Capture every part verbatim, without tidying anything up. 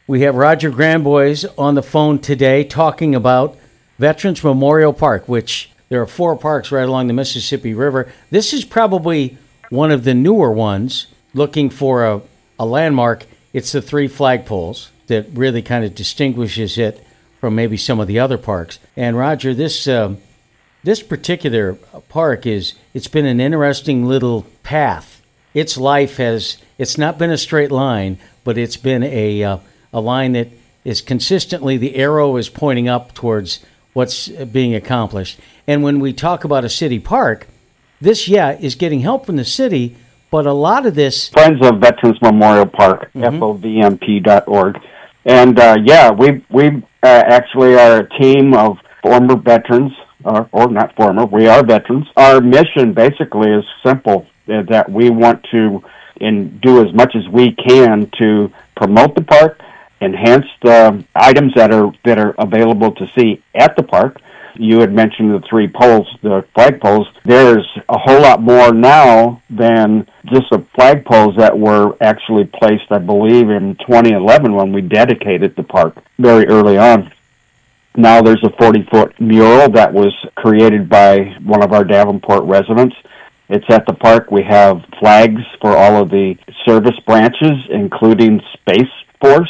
We have Roger Granbois on the phone today talking about Veterans Memorial Park, which there are four parks right along the Mississippi River. This is probably one of the newer ones. Looking for a, a landmark, it's the three flagpoles that really kind of distinguishes it from maybe some of the other parks. And Roger, this uh, this particular park is, it's been an interesting little path. Its life has, it's not been a straight line, but it's been a uh, a line that is consistently, the arrow is pointing up towards what's being accomplished. And when we talk about a city park, this, yeah, is getting help from the city, but a lot of this... Friends of Veterans Memorial Park, mm-hmm. F O V M P dot org. And, uh, yeah, we we uh, actually are a team of former veterans, or, or not former, we are veterans. Our mission basically is simple, uh, that we want to and do as much as we can to promote the park, enhance the items that are that are available to see at the park. You had mentioned the three poles, the flag poles. There's a whole lot more now than just the flag poles that were actually placed, I believe, in twenty eleven when we dedicated the park very early on. Now there's a forty-foot mural that was created by one of our Davenport residents. It's at the park. We have flags for all of the service branches, including Space Force.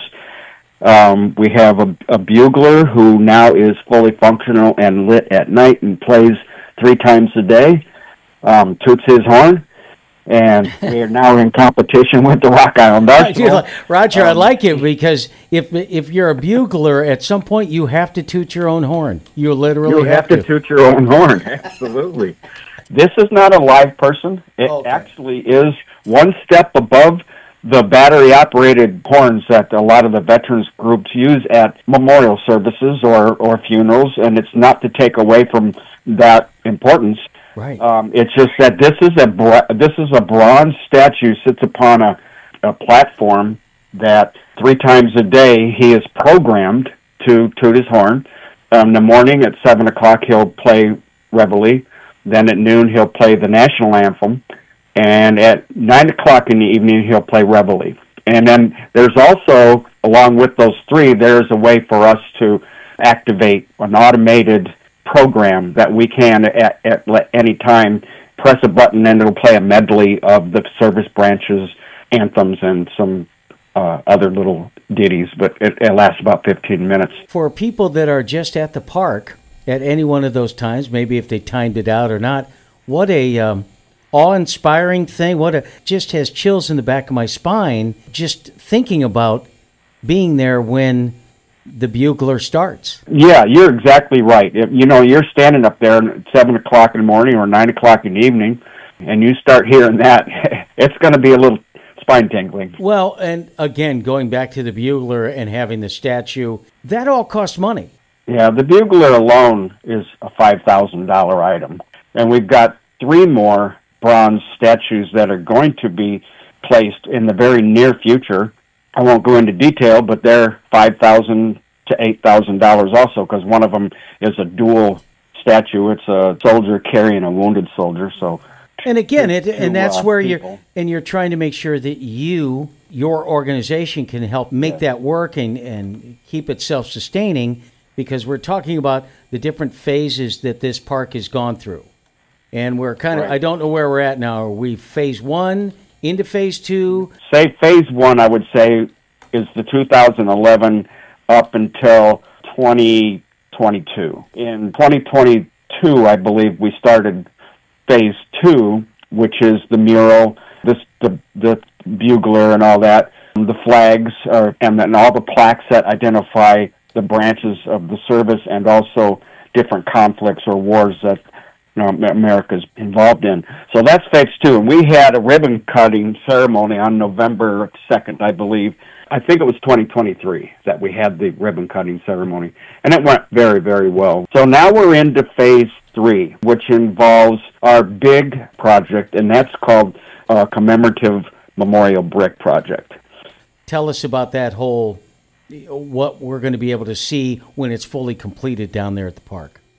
Um, we have a, a bugler who now is fully functional and lit at night and plays three times a day, um, toots his horn, and we are now in competition with the Rock Island Arsenal. Roger, um, I like it because if if you're a bugler, at some point you have to toot your own horn. You literally you have, have to. to toot your own horn, absolutely. This is not a live person. It okay. actually is one step above the battery-operated horns that a lot of the veterans groups use at memorial services or, or funerals, and it's not to take away from that importance. Right. Um, it's just that this is a bra- this is a bronze statue, sits upon a, a platform that three times a day he is programmed to toot his horn. Um, in the morning at seven o'clock he'll play Reveille. Then at noon he'll play the national anthem. And at nine o'clock in the evening, he'll play Reveille. And then there's also, along with those three, there's a way for us to activate an automated program that we can, at, at any time, press a button and it'll play a medley of the service branches, anthems, and some uh, other little ditties. But it, it lasts about fifteen minutes. For people that are just at the park at any one of those times, maybe if they timed it out or not, what a... Um, awe-inspiring thing. What a, just has chills in the back of my spine just thinking about being there when the bugler starts. Yeah, you're exactly right. If, you know, you're standing up there at seven o'clock in the morning or nine o'clock in the evening, and you start hearing that, it's going to be a little spine-tingling. Well, and again, going back to the bugler and having the statue, that all costs money. Yeah, the bugler alone is a five thousand dollars item, and we've got three more bronze statues that are going to be placed in the very near future. I won't go into detail, but they're five thousand to eight thousand dollars also, because one of them is a dual statue. It's a soldier carrying a wounded soldier. So, and again, it and to, that's uh, where people. you're and you're trying to make sure that you, your organization, can help make yeah. that work and and keep it self-sustaining, because we're talking about the different phases that this park has gone through. And we're kind of, right. I don't know where we're at now. Are we phase one, into phase two? Say phase one, I would say, is the two thousand eleven up until twenty twenty-two. In twenty twenty-two, I believe, we started phase two, which is the mural, this, the, the bugler and all that, the flags, are, and then all the plaques that identify the branches of the service and also different conflicts or wars that You know, America's involved in. So that's phase two. And we had a ribbon-cutting ceremony on November second, I believe. I think it was twenty twenty-three that we had the ribbon-cutting ceremony. And it went very, very well. So now we're into phase three, which involves our big project, and that's called uh, Commemorative Memorial Brick Project. Tell us about that whole, what we're going to be able to see when it's fully completed down there at the park.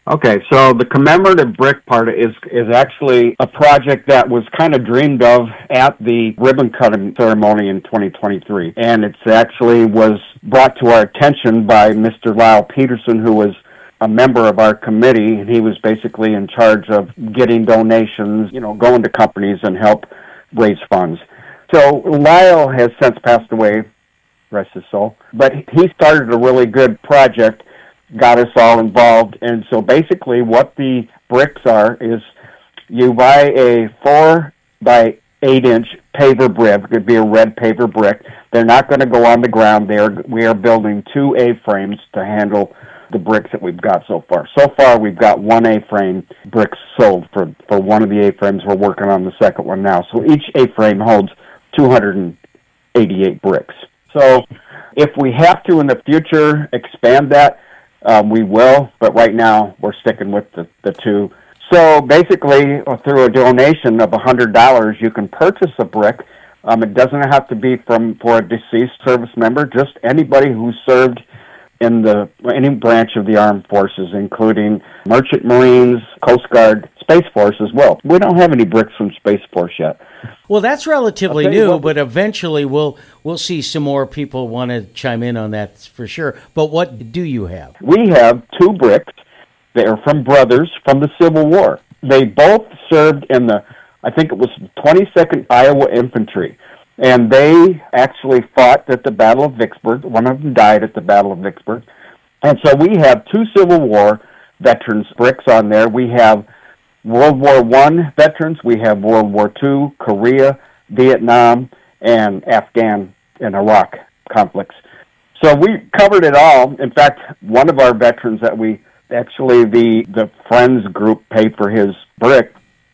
Okay, so the commemorative brick part is is actually a project that was kind of dreamed of at the ribbon cutting ceremony in twenty twenty-three, and it's actually was brought to our attention by Mister Lyle Peterson, who was a member of our committee, and he was basically in charge of getting donations, you know, going to companies and help raise funds. So Lyle has since passed away, rest his soul, but he started a really good project, got us all involved. And so basically what the bricks are is you buy a four by eight inch paver brick. It could be a red paver brick. They're not going to go on the ground. They are, we are building two A-frames to handle the bricks that we've got so far. So far we've got one A-frame bricks sold for, for one of the A-frames. We're working on the second one now. So each A-frame holds two hundred eighty-eight bricks. So if we have to in the future expand that, Um, we will, but right now we're sticking with the, the two. So basically, through a donation of one hundred dollars, you can purchase a brick. Um, it doesn't have to be from for a deceased service member, just anybody who served in the any branch of the armed forces, including Merchant Marines, Coast Guard, Space Force as well. We don't have any bricks from Space Force yet. Well, that's relatively new, what, but eventually we'll we'll see some more people want to chime in on that for sure. But what do you have? We have two bricks. They are from brothers from the Civil War. They both served in the, I think it was twenty-second Iowa Infantry, and they actually fought at the Battle of Vicksburg. One of them died at the Battle of Vicksburg. And so we have two Civil War veterans bricks on there. We have World War One veterans, we have World War Two, Korea, Vietnam, and Afghan and Iraq conflicts. So we covered it all. In fact, one of our veterans that we actually the the Friends group paid for his brick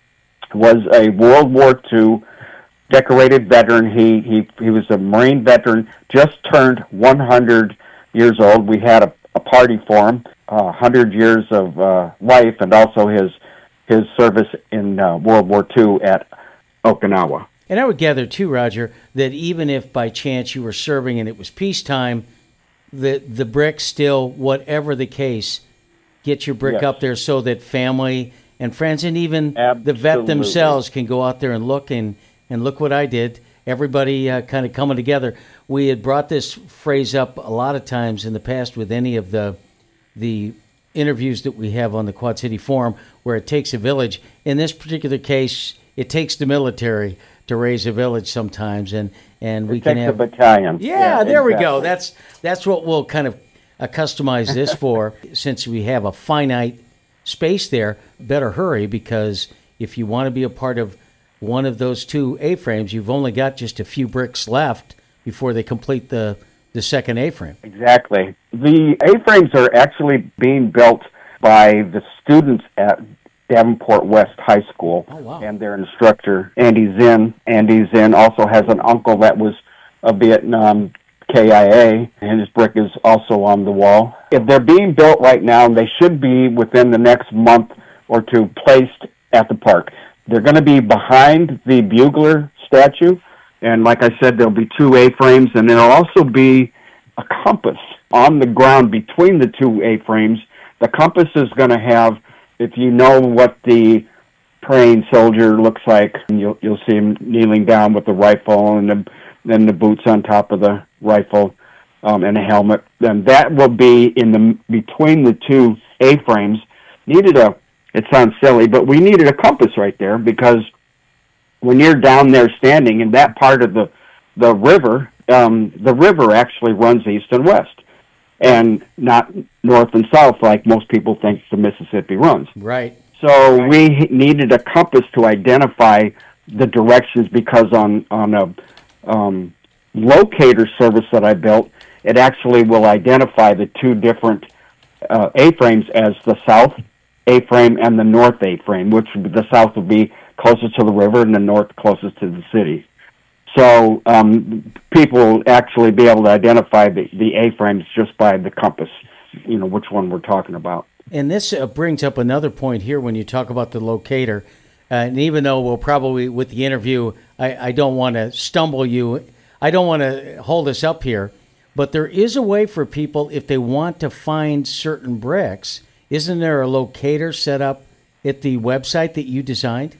was a World War Two decorated veteran. He he he was a Marine veteran, just turned one hundred years old. We had a, a party for him, uh, one hundred years of uh, life, and also his his service in uh, World War Two at Okinawa. And I would gather, too, Roger, that even if by chance you were serving and it was peacetime, the, the brick still, whatever the case, get your brick Yes. up there so that family and friends and even Absolutely. the vet themselves can go out there and look and, and look what I did. Everybody uh, kind of coming together. We had brought this phrase up a lot of times in the past with any of the the interviews that we have on the Quad City Forum, where it takes a village. In this particular case, it takes the military to raise a village sometimes, and, and we it can takes have a battalion. Yeah, Yeah, there we exactly. go. That's that's what we'll kind of uh, customize this for, since we have a finite space there. Better hurry, because if you want to be a part of one of those two A-frames, you've only got just a few bricks left before they complete the the second A-frame. Exactly. The A-frames are actually being built by the students at Davenport West High School. Oh, wow. And their instructor, Andy Zinn. Andy Zinn also has an uncle that was a Vietnam K I A, and his brick is also on the wall. If they're being built right now, they should be within the next month or two placed at the park. They're going to be behind the Bugler statue. And like I said, there'll be two A-frames, and there'll also be a compass on the ground between the two A-frames. The compass is going to have, if you know what the praying soldier looks like, you'll you'll see him kneeling down with the rifle and the, then the boots on top of the rifle um, and a helmet. Then that will be in the between the two A-frames. Needed a, it sounds silly, but we needed a compass right there, because when you're down there standing in that part of the the river, um, the river actually runs east and west, and not north and south like most people think the Mississippi runs. Right. So we needed a compass to identify the directions, because on on a um, locator service that I built, it actually will identify the two different uh, A-frames as the south A-frame and the north A-frame, which the south will be closest to the river and the north closest to the city. So um, people will actually be able to identify the, the A-frames just by the compass, you know, which one we're talking about. And this uh, brings up another point here when you talk about the locator. Uh, and even though we'll probably, with the interview, I, I don't want to stumble you, I don't want to hold us up here, but there is a way for people, if they want to find certain bricks, isn't there a locator set up at the website that you designed?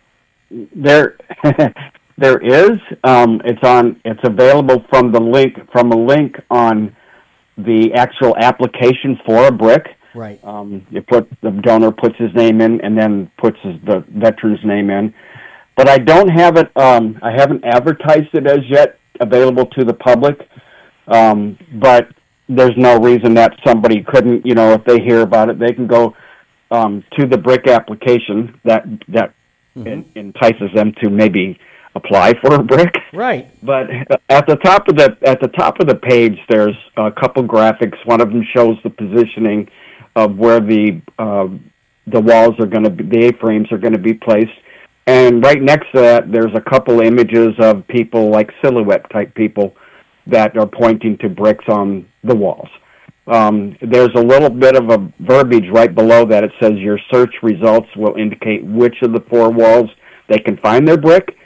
There, there is. Um, it's on. It's available from the link from a link on the actual application for a brick. Right. Um, you put the donor puts his name in, and then puts his, the veteran's name in. But I don't have it. Um, I haven't advertised it as yet, available to the public. Um, but there's no reason that somebody couldn't. You know, if they hear about it, they can go um, to the brick application that that mm-hmm. entices them to maybe apply for a brick. Right. But at the top of the at the top of the page, there's a couple graphics. One of them shows the positioning of where the uh, the walls are going to be, the A-frames are going to be placed, and right next to that, there's a couple images of people like silhouette type people that are pointing to bricks on the walls. Um, there's a little bit of a verbiage right below that. It says your search results will indicate which of the four walls they can find their brick.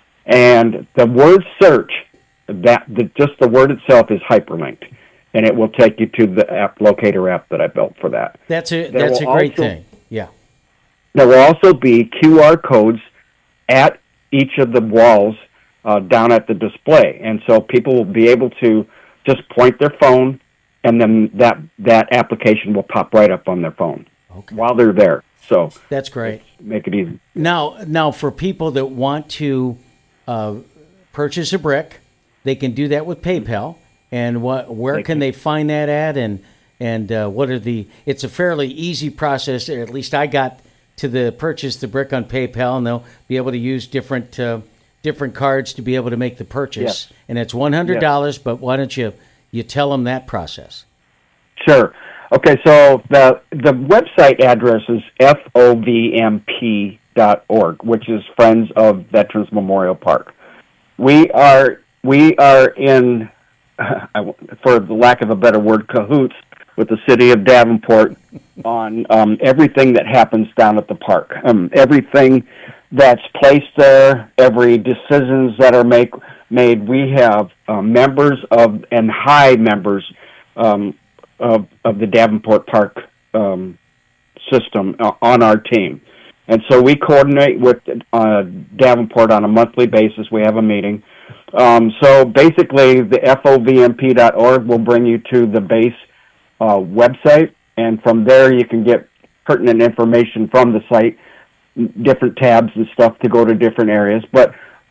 And the word search, that the, just the word itself is hyperlinked, and it will take you to the app locator app that I built for that. That's a there that's a great also, thing. Yeah. There will also be Q R codes at each of the walls uh, down at the display, and so people will be able to just point their phone, and then that that application will pop right up on their phone okay. while they're there. So that's great. Make it easy. Now, now for people that want to uh, purchase a brick, they can do that with PayPal. And what? Where they can, can they find that at? And and uh, what are the? It's a fairly easy process. Or at least I got to the purchase the brick on PayPal, and they'll be able to use different uh, different cards to be able to make the purchase. Yes. And it's one hundred dollars. Yes. But why don't you you tell them that process? Sure. Okay. So the the website address is F O V M P dot org, which is Friends of Veterans Memorial Park. We are we are in. for the lack of a better word, cahoots with the city of Davenport on um, everything that happens down at the park. Um, everything that's placed there, every decisions that are make, made. We have uh, members of and high members um, of, of the Davenport Park um, system uh, on our team. And so we coordinate with uh, Davenport on a monthly basis. We have a meeting. Um, so basically, the F O V M P dot org will bring you to the base uh, website, and from there you can get pertinent information from the site, different tabs and stuff to go to different areas. But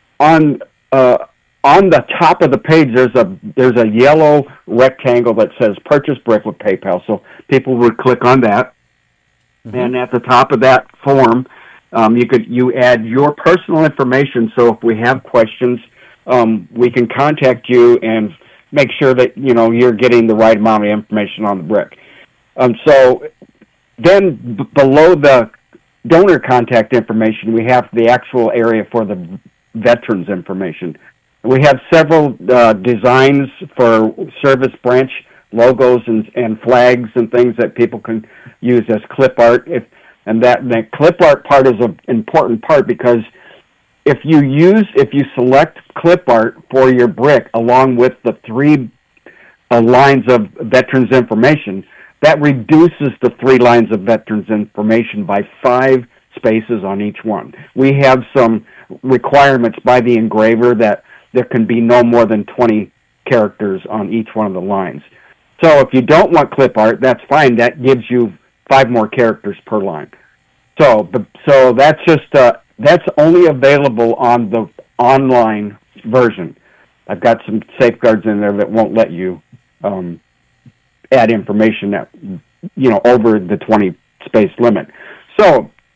on uh, on the top of the page, there's a there's a yellow rectangle that says "Purchase Brick with PayPal." So people would click on that, mm-hmm. and at the top of that form, um, you could you add your personal information. So if we have questions, Um, we can contact you and make sure that, you know, you're getting the right amount of information on the brick. Um, so then b- below the donor contact information, we have the actual area for the veterans information. We have several uh, designs for service branch logos and, and flags and things that people can use as clip art. If, and that, that clip art part is an important part because If you use, if you select clip art for your brick along with the three uh, lines of veterans information, that reduces the three lines of veterans information by five spaces on each one. We have some requirements by the engraver that there can be no more than twenty characters on each one of the lines. So if you don't want clip art, that's fine. That gives you five more characters per line. So, so that's just uh, That's only available on the online version. I've got some safeguards in there that won't let you um, add information that, you know, over the twenty space limit. So,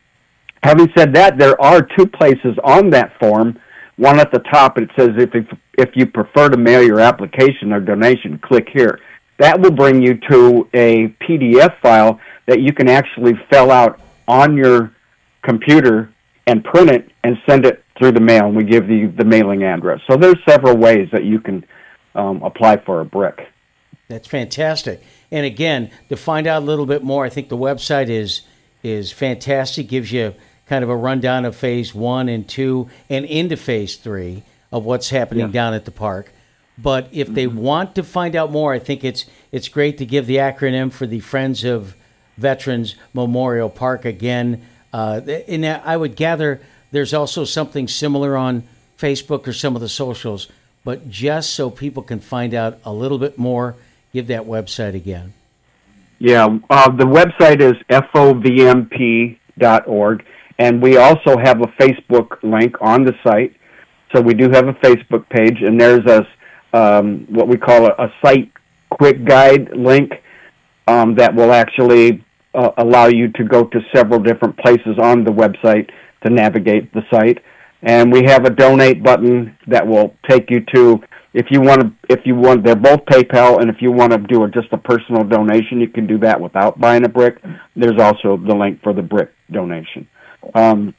having said that, there are two places on that form. One at the top, it says if if, if you prefer to mail your application or donation, click here. That will bring you to a P D F file that you can actually fill out on your computer and print it and send it through the mail, and we give you the mailing address. So there's several ways that you can um, apply for a brick. That's fantastic. And again, to find out a little bit more, I think the website is is fantastic. Gives you kind of a rundown of phase one and two and into phase three of what's happening yeah. down at the park. But if mm-hmm. they want to find out more, I think it's it's great to give the acronym for the Friends of Veterans Memorial Park again. Uh, and I would gather there's also something similar on Facebook or some of the socials, but just so people can find out a little bit more, give that website again. Yeah, uh, the website is F O V M P dot org, and we also have a Facebook link on the site. So we do have a Facebook page, and there's a um, what we call a, a site quick guide link um, that will actually uh, allow you to go to several different places on the website to navigate the site. And we have a donate button that will take you to, if you want to, if you want, they're both PayPal, and if you want to do a, just a personal donation, you can do that without buying a brick. There's also the link for the brick donation. Um,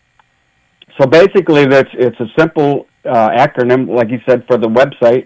so basically, that's it's a simple uh, acronym, like you said, for the website,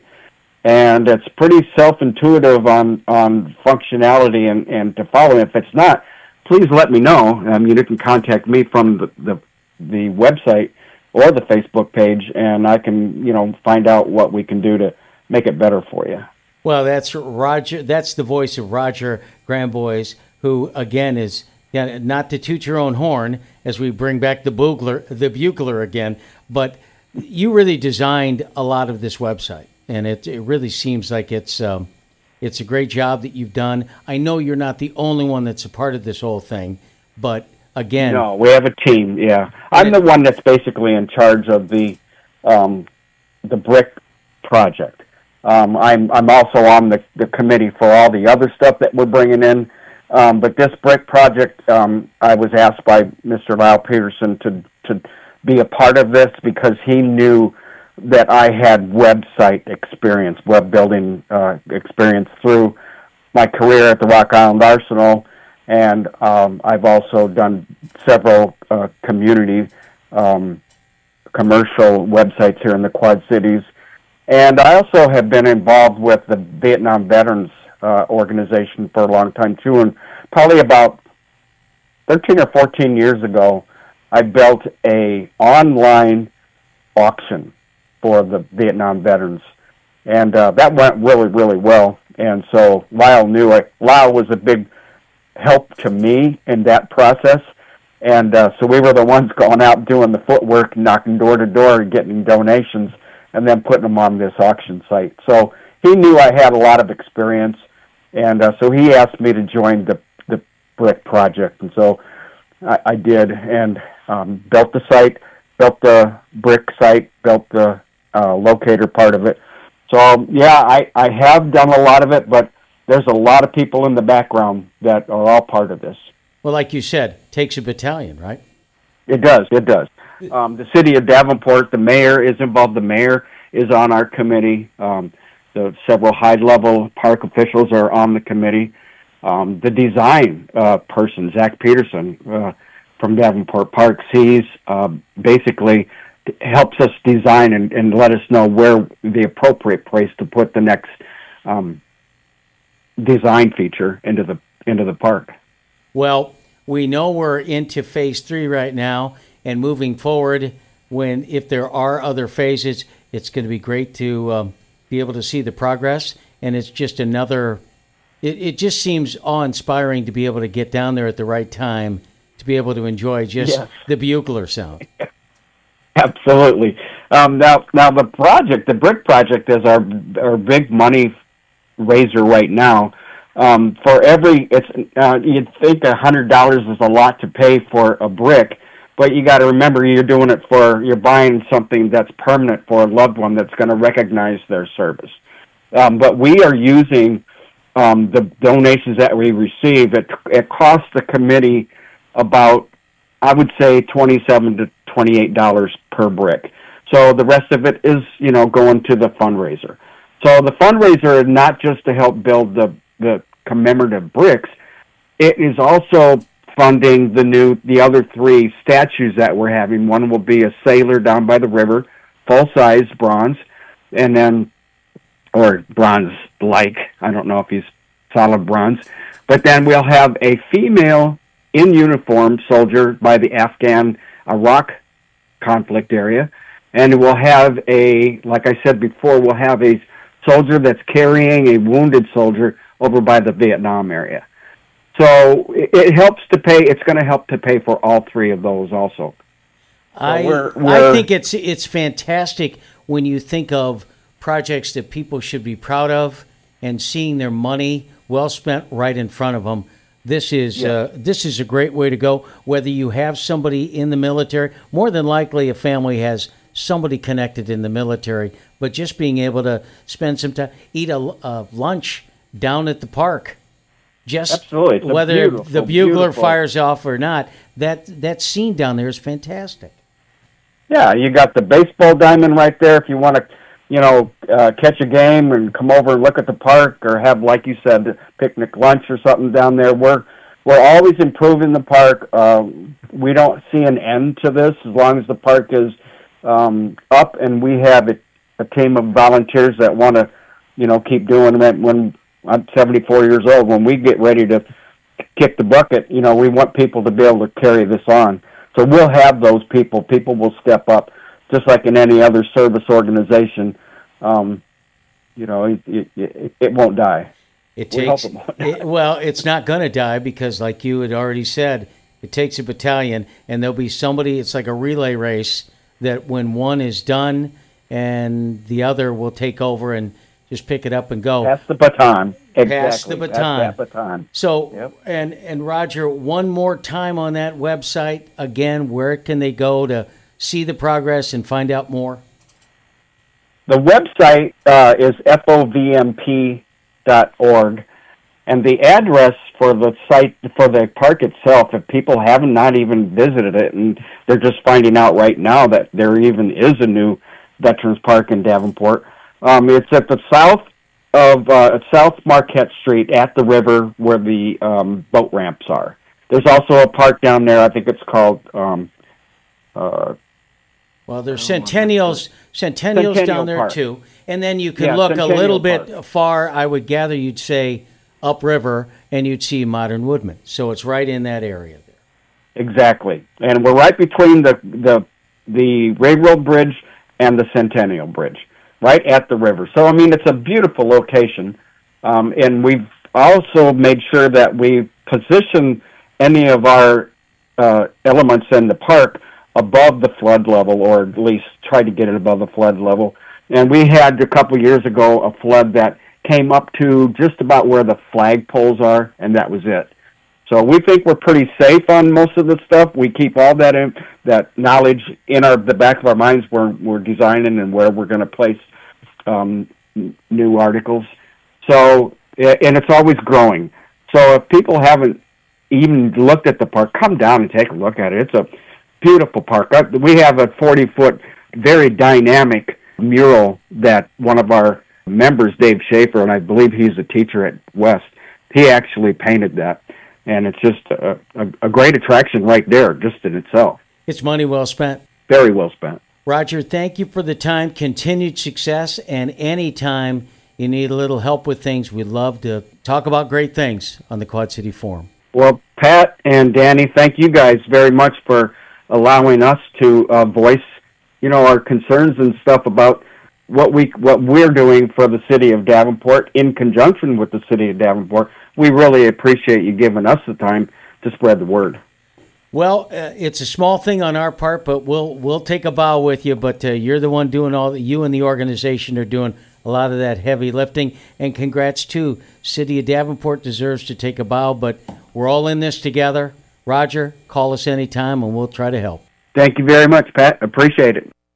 and it's pretty self-intuitive on, on functionality and, and to follow. If it's not, please let me know. I mean, you can contact me from the, the, the website or the Facebook page, and I can, you know, find out what we can do to make it better for you. Well, that's Roger. That's the voice of Roger Grambois, who, again, is, yeah, not to toot your own horn as we bring back the bugler, the bugler again, but you really designed a lot of this website, and it, it really seems like it's um, it's a great job that you've done. I know you're not the only one that's a part of this whole thing, but again, no, we have a team. Yeah, I'm the one that's basically in charge of the um, the brick project. Um, I'm I'm also on the, the committee for all the other stuff that we're bringing in. Um, but this brick project, um, I was asked by Mister Lyle Peterson to to be a part of this because he knew that I had website experience, web building uh, experience through my career at the Rock Island Arsenal. And um, I've also done several uh, community um, commercial websites here in the Quad Cities. And I also have been involved with the Vietnam Veterans uh, organization for a long time, too. And probably about thirteen or fourteen years ago, I built a online auction for the Vietnam veterans. And uh, that went really, really well. And so Lyle knew it. Lyle was a big help to me in that process, and uh, so we were the ones going out doing the footwork, knocking door to door, getting donations, and then putting them on this auction site. So he knew I had a lot of experience, and uh, so he asked me to join the the brick project, and so I, I did, and um, built the site, built the brick site, built the uh, locator part of it. So yeah, I, I have done a lot of it, but there's a lot of people in the background that are all part of this. Well, like you said, takes a battalion, right? It does, it does. Um, the city of Davenport, the mayor is involved. The mayor is on our committee. Um, the several high-level park officials are on the committee. Um, the design uh, person, Zach Peterson, uh, from Davenport Parks, he's uh, basically helps us design and, and let us know where the appropriate place to put the next um design feature into the into the park. Well, we know we're into phase three right now, and moving forward, when if there are other phases, it's going to be great to um, be able to see the progress. And it's just another. It, it just seems awe-inspiring to be able to get down there at the right time to be able to enjoy just yes. the bugler sound. Absolutely. Um, now, now the project, the brick project, is our our big money raiser right now. Um, for every, it's uh, you'd think a hundred dollars is a lot to pay for a brick, but you got to remember you're doing it for you're buying something that's permanent for a loved one that's going to recognize their service. Um, but we are using um, the donations that we receive. It it costs the committee about, I would say, twenty-seven to twenty-eight dollars per brick. So the rest of it is, you know, going to the fundraiser. So the fundraiser is not just to help build the, the commemorative bricks. It is also funding the new, the other three statues that we're having. One will be a sailor down by the river, full-size bronze, and then, or bronze-like. I don't know if he's solid bronze. But then we'll have a female in uniform soldier by the Afghan-Iraq conflict area. And we'll have a, like I said before, we'll have a soldier that's carrying a wounded soldier over by the Vietnam area. So it, it helps to pay. It's going to help to pay for all three of those also. I so we're, we're, I think it's it's fantastic when you think of projects that people should be proud of and seeing their money well spent right in front of them. This is yeah. uh, this is a great way to go. Whether you have somebody in the military, more than likely a family has somebody connected in the military, but just being able to spend some time, eat a, a lunch down at the park. Just Absolutely. It's whether the bugler beautiful. fires off or not, that that scene down there is fantastic. Yeah, you got the baseball diamond right there if you want to, you know, uh, catch a game and come over and look at the park or have, like you said, picnic lunch or something down there. We're, we're always improving the park. Um, we don't see an end to this as long as the park is um, up, and we have a, a team of volunteers that want to, you know, keep doing it. When I'm seventy-four years old, when we get ready to kick the bucket, you know, we want people to be able to carry this on. So we'll have those people. People will step up, just like in any other service organization. Um, you know, it, it, it, it won't die. It we takes hope it won't die. it, well, it's not going to die because, like you had already said, it takes a battalion, and there'll be somebody. It's like a relay race that when one is done, and the other will take over and just pick it up and go. Pass the baton. Exactly. Pass the baton. Pass that baton. So, Yep. and and Roger, one more time on that website again. Where can they go to see the progress and find out more? The website uh, is F O V M P dot org, and the address for the site for the park itself, if people have not even visited it and they're just finding out right now that there even is a new Veterans Park in Davenport, um, it's at the south of uh, South Marquette Street at the river where the um, boat ramps are. There's also a park down there. I think it's called. Um, uh, Well, there's Centennials, Centennials Centennial down there Park. too, and then you can Yeah, look a Centennial little bit Park. far. I would gather you'd say upriver, and you'd see Modern Woodman. So it's right in that area there. Exactly, and we're right between the the the railroad bridge and the Centennial Bridge, right at the river. So I mean, it's a beautiful location, um, and we've also made sure that we position any of our uh, elements in the park above the flood level, or at least try to get it above the flood level. And we had a couple years ago a flood that came up to just about where the flag poles are, and that was it. So we think we're pretty safe on most of the stuff. We keep all that in, that knowledge in our the back of our minds when we're designing and where we're going to place um, new articles. So, and it's always growing. So if people haven't even looked at the park, come down and take a look at it. It's a beautiful park. We have a forty-foot, very dynamic mural that one of our members, Dave Schaefer, and I believe he's a teacher at West, he actually painted that. And it's just a, a, a great attraction right there, just in itself. It's money well spent. Very well spent. Roger, thank you for the time, continued success, and anytime you need a little help with things, we'd love to talk about great things on the Quad City Forum. Well, Pat and Danny, thank you guys very much for allowing us to uh, voice, you know, our concerns and stuff about what we what we're doing for the city of Davenport in conjunction with the city of Davenport. We really appreciate you giving us the time to spread the word. Well, uh, it's a small thing on our part, but we'll we'll take a bow with you. But uh, you're the one doing all that. You and the organization are doing a lot of that heavy lifting. And congrats too. City of Davenport deserves to take a bow, but we're all in this together. Roger, call us anytime, and we'll try to help. Thank you very much, Pat. Appreciate it.